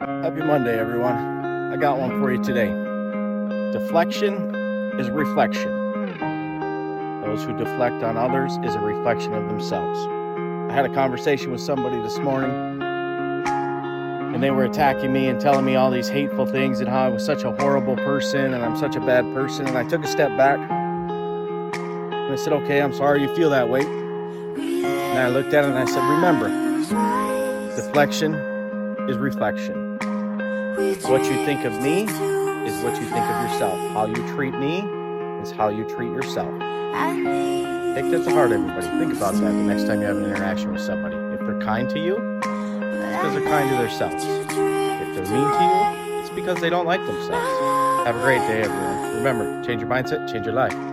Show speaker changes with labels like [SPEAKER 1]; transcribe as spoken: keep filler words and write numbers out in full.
[SPEAKER 1] Happy Monday, everyone. I got one for you today. Deflection is reflection. Those who deflect on others is a reflection of themselves. I had a conversation with somebody this morning, and they were attacking me and telling me all these hateful things and how I was such a horrible person and I'm such a bad person. And I took a step back and I said, okay, I'm sorry you feel that way. And I looked at it and I said, remember, deflection is reflection. What you think of me is what you think of yourself. How you treat me is how you treat yourself. Take that to heart, everybody. Think about that the next time you have an interaction with somebody. If they're kind to you, it's because they're kind to themselves. If they're mean to you, it's because they don't like themselves. Have a great day, everyone. Remember, change your mindset, change your life.